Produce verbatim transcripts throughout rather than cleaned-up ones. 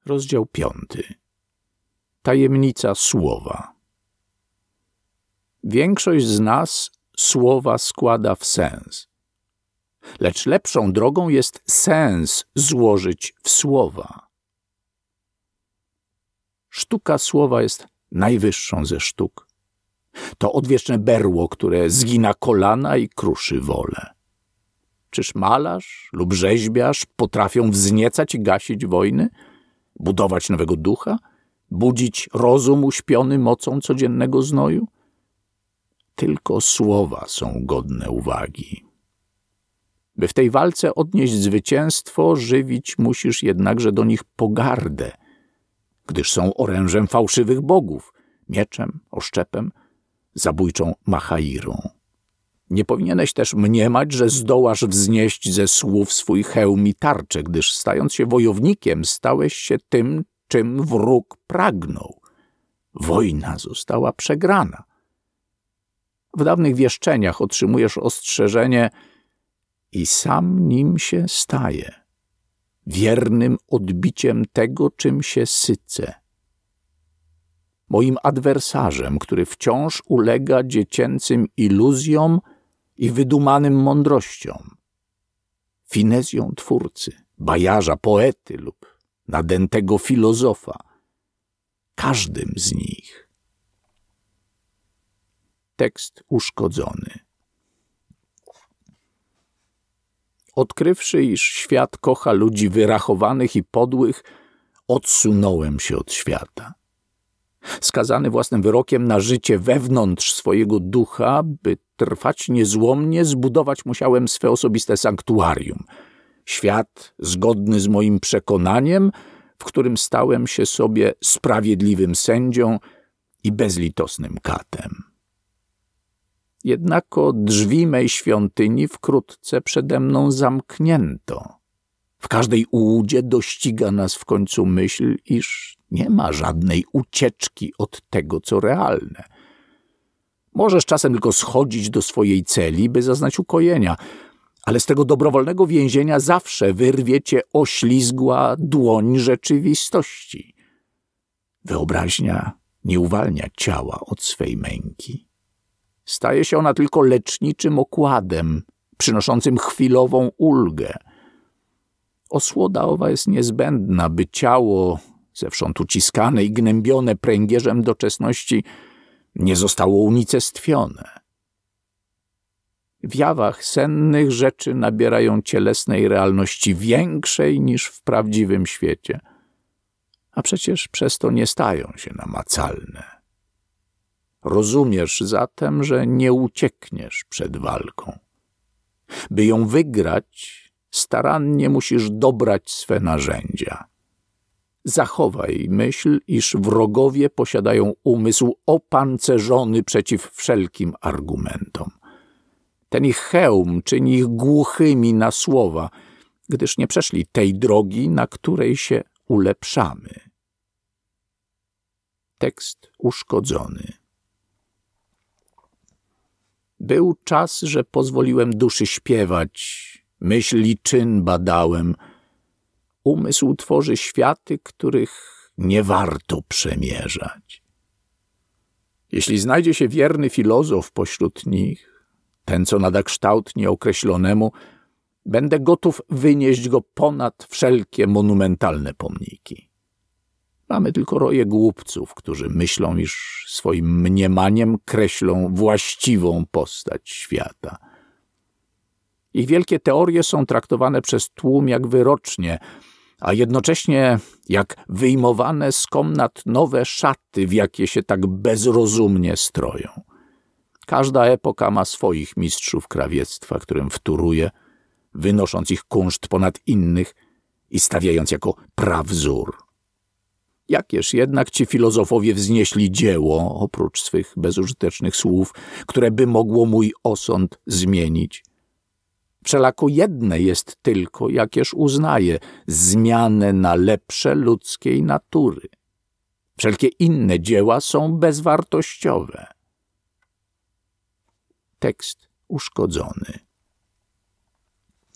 Rozdział piąty. Tajemnica słowa. Większość z nas słowa składa w sens. Lecz lepszą drogą jest sens złożyć w słowa. Sztuka słowa jest najwyższą ze sztuk. To odwieczne berło, które zgina kolana i kruszy wolę. Czyż malarz lub rzeźbiarz potrafią wzniecać i gasić wojny? Budować nowego ducha? Budzić rozum uśpiony mocą codziennego znoju? Tylko słowa są godne uwagi. By w tej walce odnieść zwycięstwo, żywić musisz jednakże do nich pogardę, gdyż są orężem fałszywych bogów, mieczem, oszczepem, zabójczą machairą. Nie powinieneś też mniemać, że zdołasz wznieść ze słów swój hełm i tarczę, gdyż stając się wojownikiem, stałeś się tym, czym wróg pragnął. Wojna została przegrana. W dawnych wieszczeniach otrzymujesz ostrzeżenie i sam nim się staje, wiernym odbiciem tego, czym się sycę. Moim adwersarzem, który wciąż ulega dziecięcym iluzjom i wydumanym mądrościom, finezją twórcy, bajarza, poety lub nadętego filozofa, każdym z nich. Tekst uszkodzony. Odkrywszy, iż świat kocha ludzi wyrachowanych i podłych, odsunąłem się od świata. Skazany własnym wyrokiem na życie wewnątrz swojego ducha, by trwać niezłomnie, zbudować musiałem swe osobiste sanktuarium. Świat zgodny z moim przekonaniem, w którym stałem się sobie sprawiedliwym sędzią i bezlitosnym katem. Jednako drzwi mej świątyni wkrótce przede mną zamknięto. W każdej ułudzie dościga nas w końcu myśl, iż nie ma żadnej ucieczki od tego, co realne. Możesz czasem tylko schodzić do swojej celi, by zaznać ukojenia, ale z tego dobrowolnego więzienia zawsze wyrwie cię oślizgła dłoń rzeczywistości. Wyobraźnia nie uwalnia ciała od swej męki. Staje się ona tylko leczniczym okładem, przynoszącym chwilową ulgę. Osłoda owa jest niezbędna, by ciało, zewsząd uciskane i gnębione pręgierzem doczesności, nie zostało unicestwione. W jawach sennych rzeczy nabierają cielesnej realności większej niż w prawdziwym świecie, a przecież przez to nie stają się namacalne. Rozumiesz zatem, że nie uciekniesz przed walką. By ją wygrać, starannie musisz dobrać swe narzędzia. Zachowaj myśl, iż wrogowie posiadają umysł opancerzony przeciw wszelkim argumentom. Ten ich hełm czyni ich głuchymi na słowa, gdyż nie przeszli tej drogi, na której się ulepszamy. Tekst uszkodzony. Był czas, że pozwoliłem duszy śpiewać, myśl i czyn badałem. Umysł tworzy światy, których nie warto przemierzać. Jeśli znajdzie się wierny filozof pośród nich, ten, co nada kształt nieokreślonemu, będę gotów wynieść go ponad wszelkie monumentalne pomniki. Mamy tylko roje głupców, którzy myślą, iż swoim mniemaniem kreślą właściwą postać świata. Ich wielkie teorie są traktowane przez tłum jak wyrocznie, a jednocześnie jak wyjmowane z komnat nowe szaty, w jakie się tak bezrozumnie stroją. Każda epoka ma swoich mistrzów krawiectwa, którym wtóruje, wynosząc ich kunszt ponad innych i stawiając jako prawzór. Jakież jednak ci filozofowie wznieśli dzieło, oprócz swych bezużytecznych słów, które by mogło mój osąd zmienić? Wszelako jedne jest tylko, jakież uznaje, zmianę na lepsze ludzkiej natury. Wszelkie inne dzieła są bezwartościowe. Tekst uszkodzony.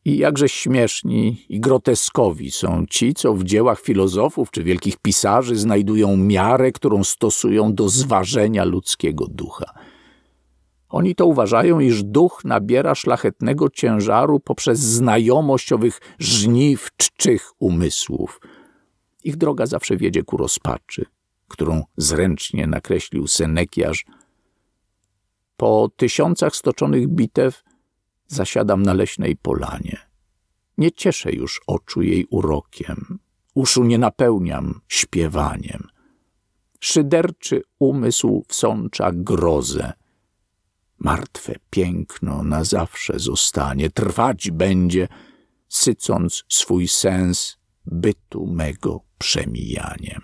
I jakże śmieszni i groteskowi są ci, co w dziełach filozofów czy wielkich pisarzy znajdują miarę, którą stosują do zważenia ludzkiego ducha. Oni to uważają, iż duch nabiera szlachetnego ciężaru poprzez znajomość owych żniw czczych umysłów. Ich droga zawsze wiedzie ku rozpaczy, którą zręcznie nakreślił Senekiarz. Po tysiącach stoczonych bitew zasiadam na leśnej polanie. Nie cieszę już oczu jej urokiem, uszu nie napełniam śpiewaniem. Szyderczy umysł wsącza grozę. Martwe piękno na zawsze zostanie, trwać będzie, sycąc swój sens bytu mego przemijaniem.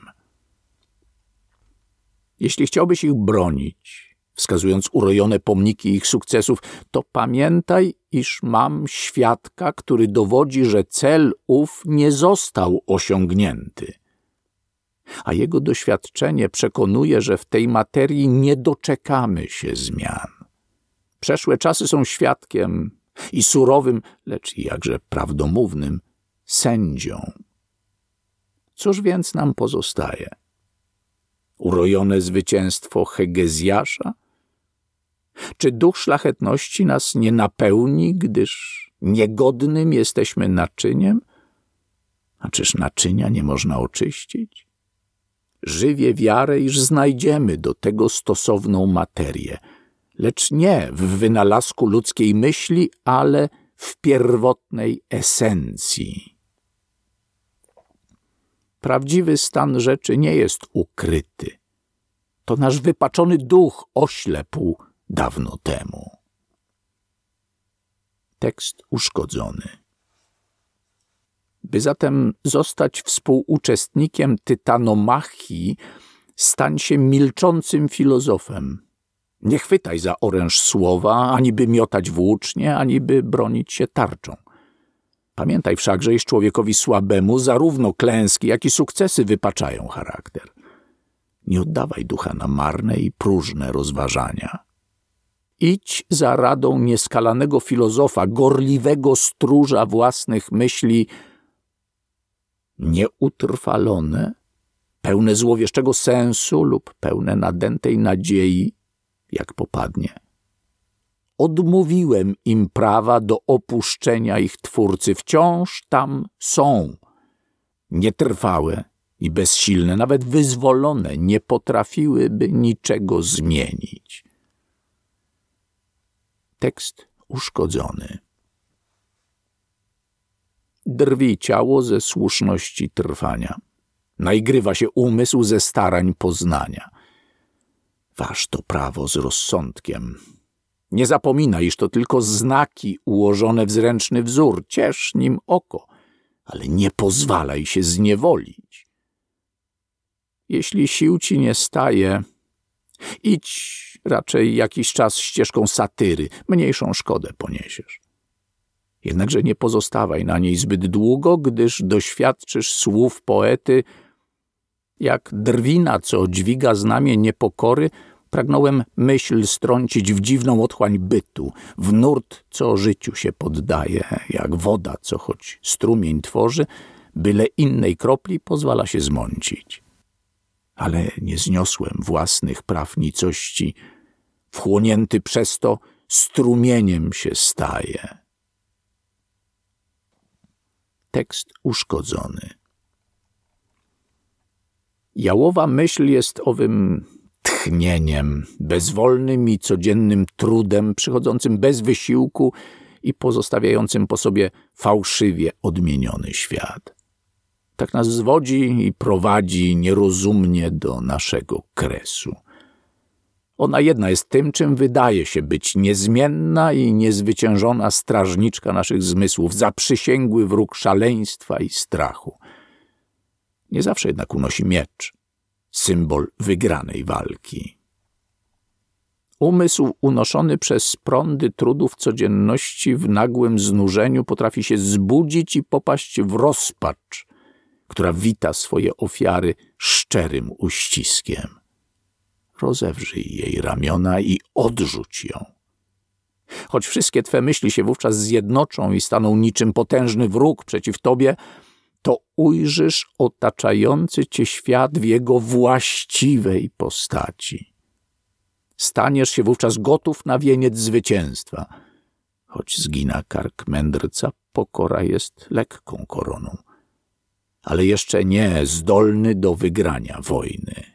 Jeśli chciałbyś ich bronić, wskazując urojone pomniki ich sukcesów, to pamiętaj, iż mam świadka, który dowodzi, że cel ów nie został osiągnięty. A jego doświadczenie przekonuje, że w tej materii nie doczekamy się zmian. Przeszłe czasy są świadkiem i surowym, lecz i jakże prawdomównym sędzią. Cóż więc nam pozostaje? Urojone zwycięstwo Hegezjasza? Czy duch szlachetności nas nie napełni, gdyż niegodnym jesteśmy naczyniem? A czyż naczynia nie można oczyścić? Żywię wiarę, iż znajdziemy do tego stosowną materię, lecz nie w wynalazku ludzkiej myśli, ale w pierwotnej esencji. Prawdziwy stan rzeczy nie jest ukryty. To nasz wypaczony duch oślepł dawno temu. Tekst uszkodzony. By zatem zostać współuczestnikiem tytanomachii, stań się milczącym filozofem. Nie chwytaj za oręż słowa, ani by miotać włócznie, ani by bronić się tarczą. Pamiętaj wszakże, iż człowiekowi słabemu zarówno klęski, jak i sukcesy wypaczają charakter. Nie oddawaj ducha na marne i próżne rozważania. Idź za radą nieskalanego filozofa, gorliwego stróża własnych myśli, nieutrwalone, pełne złowieszczego sensu lub pełne nadętej nadziei, jak popadnie. Odmówiłem im prawa do opuszczenia ich twórcy. Wciąż tam są. Nietrwałe i bezsilne, nawet wyzwolone, nie potrafiłyby niczego zmienić. Tekst uszkodzony. Drwi ciało ze słuszności trwania. Naigrywa się umysł ze starań poznania. Waż to prawo z rozsądkiem. Nie zapominaj, iż to tylko znaki ułożone w zręczny wzór. Ciesz nim oko, ale nie pozwalaj się zniewolić. Jeśli sił ci nie staje, idź raczej jakiś czas ścieżką satyry, mniejszą szkodę poniesiesz. Jednakże nie pozostawaj na niej zbyt długo, gdyż doświadczysz słów poety: jak drwina, co dźwiga znamię niepokory, pragnąłem myśl strącić w dziwną otchłań bytu, w nurt, co życiu się poddaje, jak woda, co choć strumień tworzy, byle innej kropli pozwala się zmącić. Ale nie zniosłem własnych praw nicości, wchłonięty przez to strumieniem się staje. Tekst uszkodzony. Jałowa myśl jest owym tchnieniem, bezwolnym i codziennym trudem, przychodzącym bez wysiłku i pozostawiającym po sobie fałszywie odmieniony świat. Tak nas zwodzi i prowadzi nierozumnie do naszego kresu. Ona jedna jest tym, czym wydaje się być niezmienna i niezwyciężona strażniczka naszych zmysłów, zaprzysięgły wróg szaleństwa i strachu. Nie zawsze jednak unosi miecz, symbol wygranej walki. Umysł unoszony przez prądy trudów codzienności w nagłym znużeniu potrafi się zbudzić i popaść w rozpacz, która wita swoje ofiary szczerym uściskiem. Rozewrzyj jej ramiona i odrzuć ją. Choć wszystkie twe myśli się wówczas zjednoczą i staną niczym potężny wróg przeciw tobie, to ujrzysz otaczający cię świat w jego właściwej postaci. Staniesz się wówczas gotów na wieniec zwycięstwa. Choć zgina kark mędrca, pokora jest lekką koroną, ale jeszcze nie zdolny do wygrania wojny.